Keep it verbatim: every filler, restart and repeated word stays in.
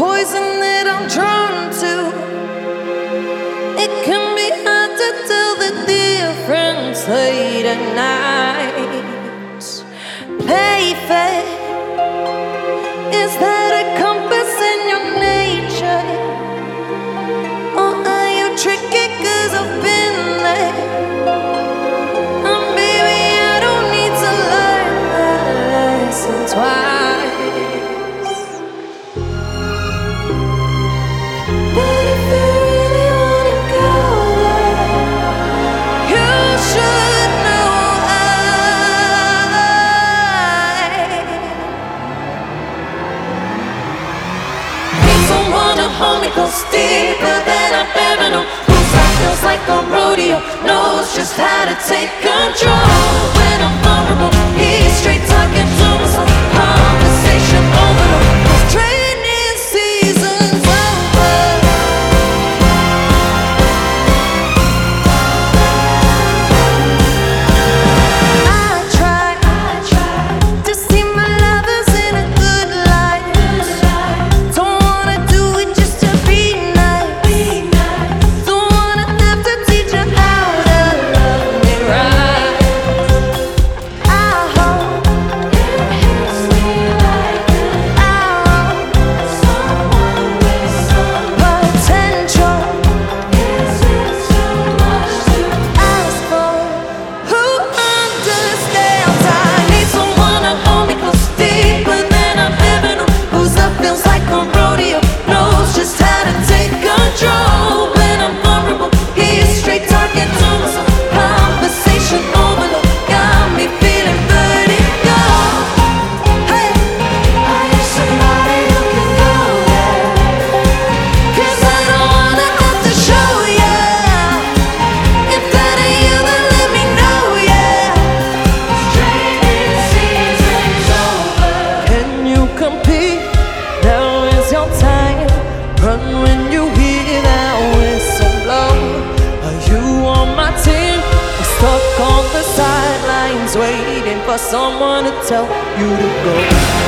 poison that I'm drawn to. It can be hard to tell the difference late at night. Play fair. Is that a compass in your nature? Or are you tricky 'cause I've been there? And baby, I don't need to learn that lesson twice. But if you really wanna go there, you should know I need someone to hold me close, deeper than I've ever known. Whose life feels like a rodeo, knows just how to take control. When I'm vulnerable, he's straight talking to myself. Conversation overload, training season's over. I try, I try to see my lovers in a good light. Don't wanna do it just to be nice. Don't wanna have to teach you how to love me right. I hope it hits me like an arrow. Someone with some potential. Is it too much to ask for? Who understands? I need someone to hold me close, deeper than I've ever known. Whose love feels like a rodeo, knows just how to take control. When I'm vulnerable, he's straight talking to myself. Conversation overload, got me feeling vertigo. Hey, are you somebody who can go there? 'Cause I don't wanna have to show ya. If that ain't you, then let me know, yeah. Training season's over. Can you compete? Now is your time. Run when you hear that whistle blow. Are you on my team? Or stuck on the sidelines, waiting for someone to tell you to go.